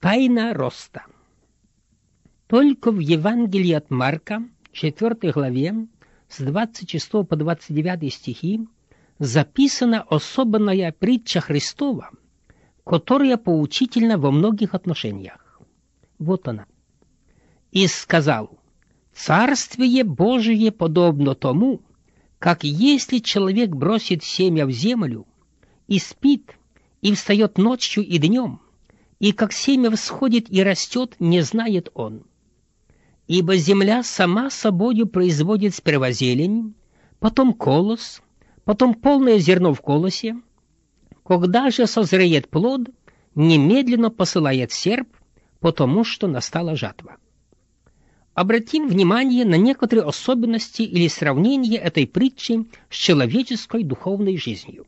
Тайна роста. Только в Евангелии от Марка, 4 главе, с 26 по 29 стихи, записана особенная притча Христова, которая поучительна во многих отношениях. Вот она. «И сказал: Царствие Божие подобно тому, как если человек бросит семя в землю, и спит, и встает ночью и днем, и как семя всходит и растет, не знает он. Ибо земля сама собою производит сперва зелень, потом колос, потом полное зерно в колосе. Когда же созреет плод, немедленно посылает серп, потому что настала жатва». Обратим внимание на некоторые особенности или сравнения этой притчи с человеческой духовной жизнью.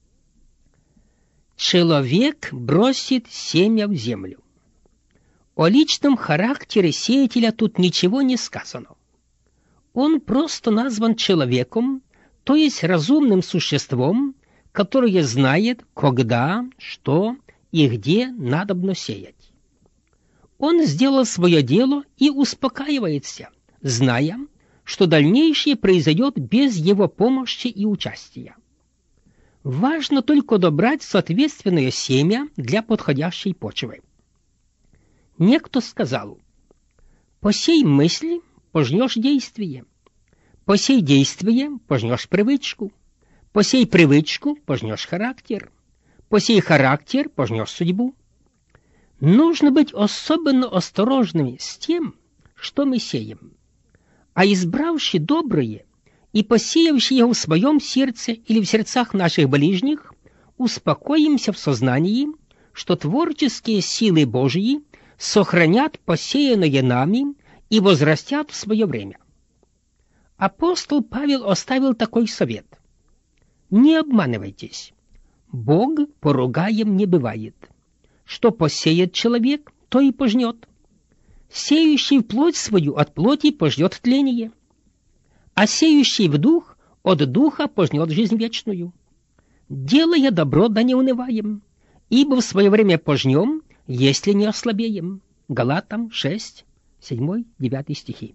Человек бросит семя в землю. О личном характере сеятеля тут ничего не сказано. Он просто назван человеком, то есть разумным существом, которое знает, когда, что и где надобно сеять. Он сделал свое дело и успокаивается, зная, что дальнейшее произойдет без его помощи и участия. Важно только добрать соответственное семя для подходящей почвы. Некто сказал: «Посей мысли, пожнешь действие. Посей действие, пожнешь привычку. Посей привычку, пожнешь характер. Посей характер, пожнешь судьбу». Нужно быть особенно осторожными с тем, что мы сеем, а избравши доброе и посеявши его в своем сердце или в сердцах наших ближних, успокоимся в сознании, что творческие силы Божьи сохранят посеянное нами и возрастят в свое время. Апостол Павел оставил такой совет: «Не обманывайтесь, Бог поругаем не бывает. Что посеет человек, то и пожнет. Сеющий в плоть свою от плоти пожнет тление, а сеющий в дух от духа пожнет жизнь вечную. Делая добро, да не унываем, ибо в свое время пожнем, если не ослабеем». Галатам 6, 7, 9 стихи.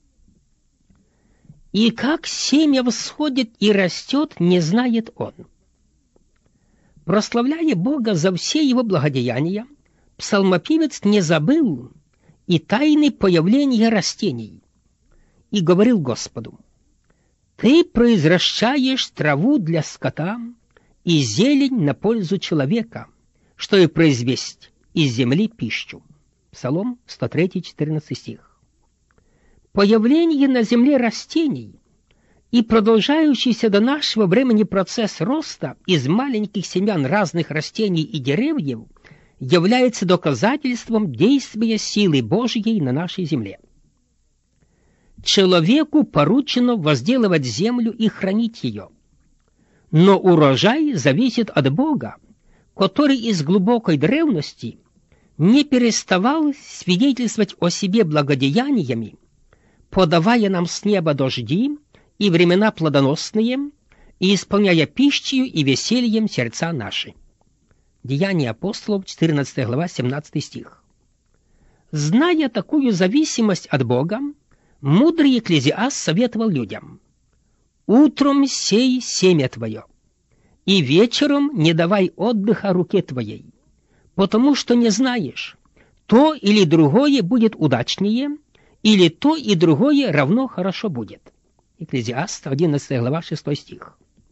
«И как семя всходит и растет, не знает он». Прославляя Бога за все его благодеяния, псалмопевец не забыл и тайны появления растений, и говорил Господу: «Ты произращаешь траву для скота и зелень на пользу человека, что и произвесть из земли пищу». Псалом 103, 14 стих. Появление на земле растений и продолжающийся до нашего времени процесс роста из маленьких семян разных растений и деревьев является доказательством действия силы Божьей на нашей земле. Человеку поручено возделывать землю и хранить ее, но урожай зависит от Бога, который из глубокой древности не переставал свидетельствовать о себе благодеяниями, подавая нам с неба дожди и времена плодоносные, и исполняя пищей и весельем сердца наши. Деяния апостолов, 14 глава, 17 стих. Зная такую зависимость от Бога, мудрый Экклезиаст советовал людям: «Утром сей семя твое, и вечером не давай отдыха руке твоей, потому что не знаешь, то или другое будет удачнее, или то и другое равно хорошо будет». Экклезиаст, 11 глава, 6 стих.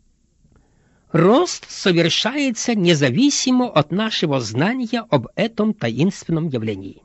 Рост совершается независимо от нашего знания об этом таинственном явлении.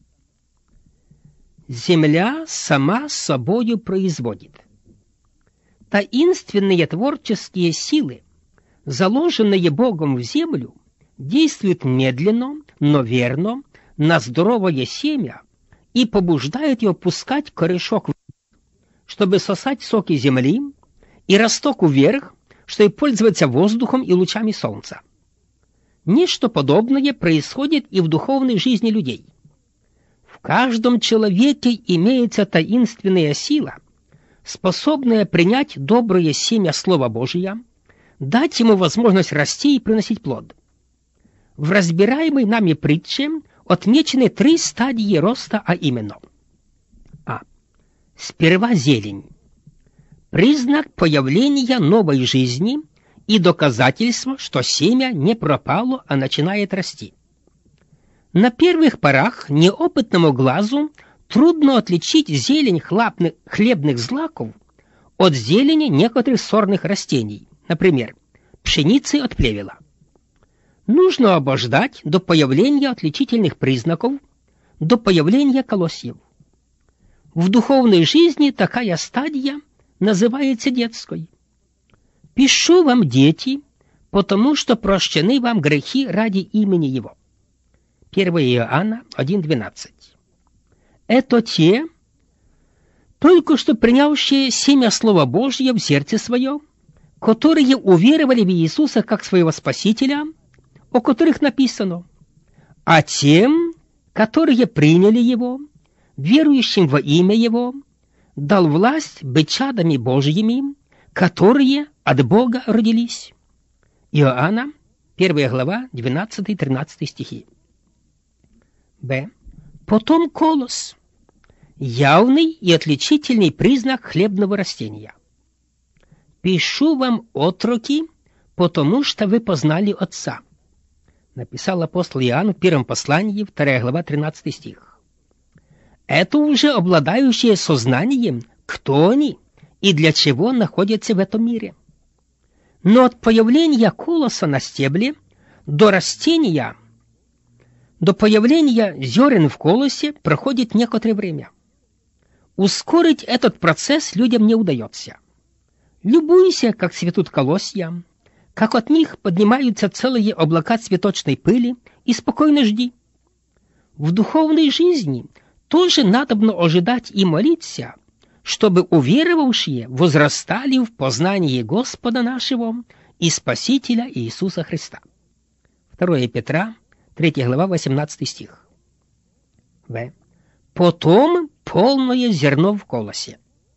Земля сама собою производит. Таинственные творческие силы, заложенные Богом в землю, действуют медленно, но верно на здоровое семя и побуждают его пускать корешок вверх, чтобы сосать соки земли, и росток вверх, чтобы пользоваться воздухом и лучами солнца. Нечто подобное происходит и в духовной жизни людей. В каждом человеке имеется таинственная сила, способная принять доброе семя Слова Божия, дать ему возможность расти и приносить плод. В разбираемой нами притче отмечены 3 стадии роста, а именно: А. Сперва зелень. Признак появления новой жизни и доказательство, что семя не пропало, а начинает расти. На первых порах неопытному глазу трудно отличить зелень хлебных злаков от зелени некоторых сорных растений, например, пшеницы от плевела. Нужно обождать до появления отличительных признаков, до появления колосьев. В духовной жизни такая стадия называется детской. «Пишу вам, дети, потому что прощены вам грехи ради имени Его». 1 Иоанна 1:12. Это те, только что принявшие семя Слова Божьего в сердце свое, которые уверовали в Иисуса как своего Спасителя, о которых написано: «А тем, которые приняли Его, верующим во имя Его, дал власть быть чадами Божьими, которые от Бога родились». Иоанна, 1 глава, 12-13 стихи. Б. Потом колос. Явный и отличительный признак хлебного растения. «Пишу вам, отроки, потому что вы познали Отца», написал апостол Иоанн в первом послании, 2 глава, 13 стих. Это уже обладающие сознанием, кто они и для чего находятся в этом мире. Но от появления колоса на стебле до растения, до появления зерен в колосе проходит некоторое время. Ускорить этот процесс людям не удается. Любуйся, как цветут колосья, как от них поднимаются целые облака цветочной пыли, и спокойно жди. В духовной жизни тоже надобно ожидать и молиться, чтобы уверовавшие возрастали в познании Господа нашего и Спасителя Иисуса Христа. 2 Петра, 3 глава, 18 стих. В. Потом полное зерно в колосе.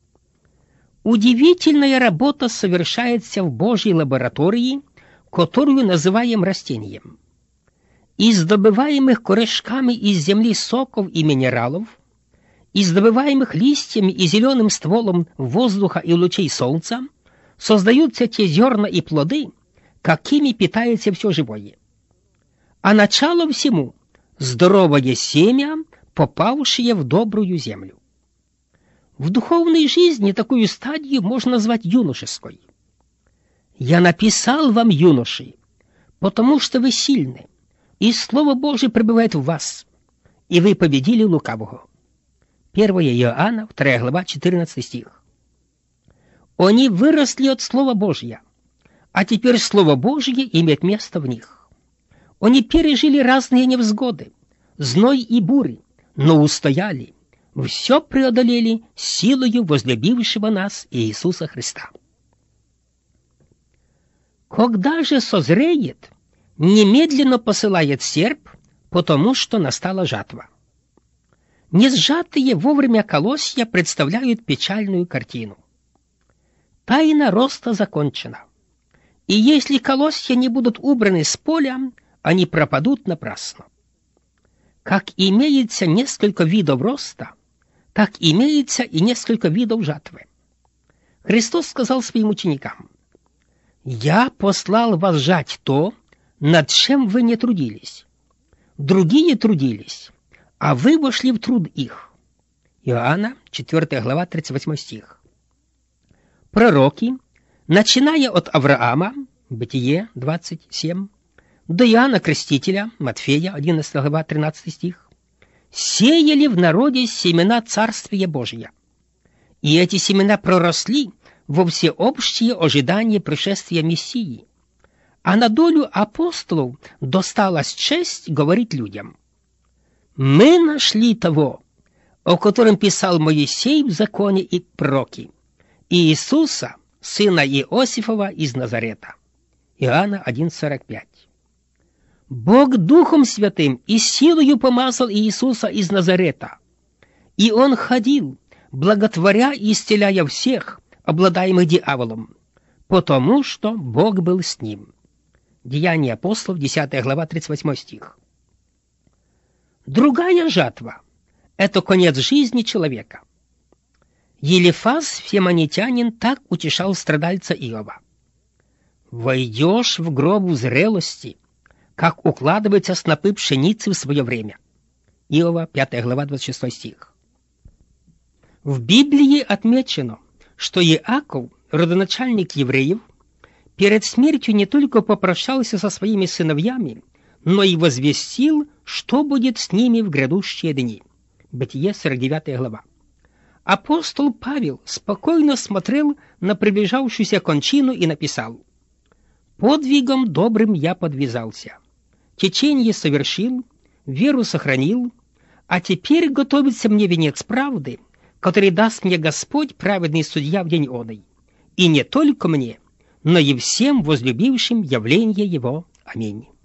Удивительная работа совершается в Божьей лаборатории, которую называем растением. Из добываемых корешками из земли соков и минералов, из добываемых листьями и зеленым стволом воздуха и лучей солнца создаются те зерна и плоды, какими питается все живое. А начало всему – здоровое семя, попавшее в добрую землю. В духовной жизни такую стадию можно назвать юношеской. «Я написал вам, юноши, потому что вы сильны, и Слово Божие пребывает в вас, и вы победили лукавого». 1 Иоанна, 2 глава, 14 стих. Они выросли от Слова Божия, а теперь Слово Божие имеет место в них. Они пережили разные невзгоды, зной и бури, но устояли, все преодолели силою возлюбившего нас Иисуса Христа. Когда же созреет, немедленно посылает серп, потому что настала жатва. Несжатые вовремя колосья представляют печальную картину. Тайна роста закончена, и если колосья не будут убраны с поля, они пропадут напрасно. Как имеется несколько видов роста, так имеется и несколько видов жатвы. Христос сказал своим ученикам: «Я послал вас жать то, над чем вы не трудились. Другие трудились, а вы вошли в труд их». Иоанна, 4 глава, 38 стих. Пророки, начиная от Авраама, Бытие 27, до Иоанна Крестителя, Матфея, 11 глава, 13 стих, сеяли в народе семена Царствия Божия. И эти семена проросли во всеобщее ожидание пришествия Мессии. А на долю апостолов досталась честь говорить людям: «Мы нашли того, о котором писал Моисей в законе и пророки, Иисуса, сына Иосифова из Назарета». Иоанна 1:45. Бог Духом Святым и силою помазал Иисуса из Назарета, и Он ходил, благотворя и исцеляя всех, обладаемых дьяволом, потому что Бог был с ним. Деяния апостолов, 10 глава, 38 стих. Другая жатва — это конец жизни человека. Елифаз, фемонитянин, так утешал страдальца Иова. «Войдешь в гроб зрелости, как укладываются снопы пшеницы в свое время». Иова, 5 глава, 26 стих. В Библии отмечено, что Иаков, родоначальник евреев, перед смертью не только попрощался со своими сыновьями, но и возвестил, что будет с ними в грядущие дни. Бытие, 49 глава. Апостол Павел спокойно смотрел на приближавшуюся кончину и написал: «Подвигом добрым я подвязался, течение совершил, веру сохранил, а теперь готовится мне венец правды, который даст мне Господь, праведный судья, в день оный, и не только мне, но и всем возлюбившим явление Его. Аминь».